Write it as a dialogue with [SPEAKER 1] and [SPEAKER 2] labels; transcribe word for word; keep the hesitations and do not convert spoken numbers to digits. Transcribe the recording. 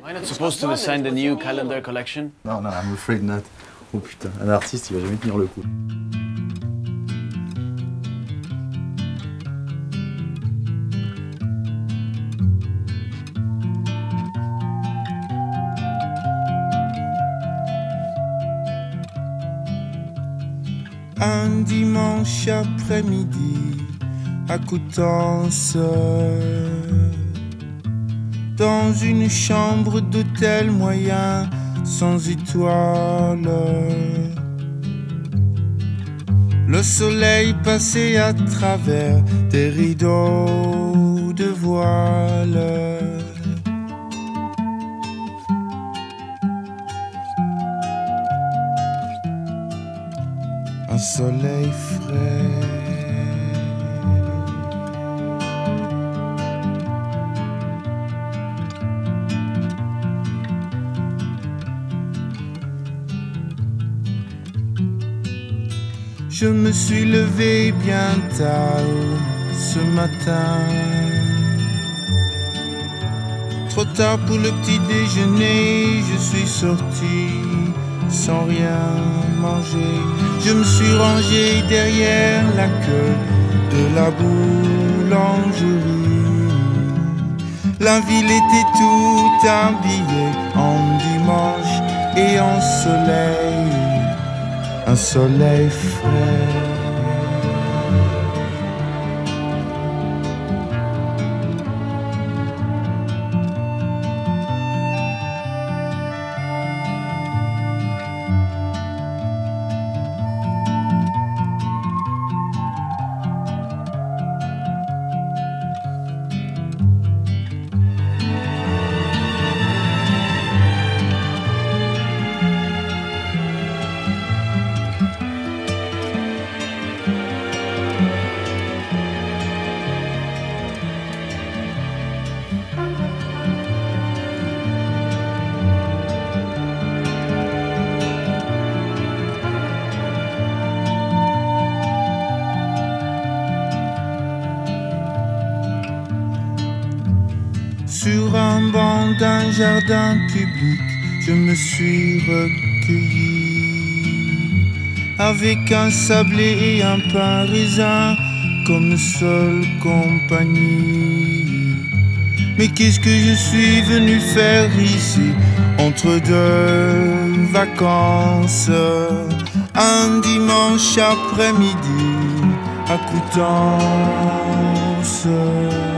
[SPEAKER 1] Am I not supposed to sign the new calendar collection?
[SPEAKER 2] Non, non, I'm afraid not. Oh putain, un artiste, il va jamais tenir le coup.
[SPEAKER 3] Un dimanche après-midi à Coutances, dans une chambre d'hôtel moyen sans étoiles, le soleil passait à travers des rideaux de voile. Un soleil frais. Je me suis levé bien tard ce matin, trop tard pour le petit déjeuner. Je suis sorti sans rien manger. Je me suis rangé derrière la queue de la boulangerie. La ville était toute habillée en dimanche et en soleil, un soleil frais. Sur un banc d'un jardin public, je me suis recueilli, avec un sablé et un pain raisin comme seule compagnie. Mais qu'est-ce que je suis venu faire ici, entre deux vacances, un dimanche après-midi à Coutances?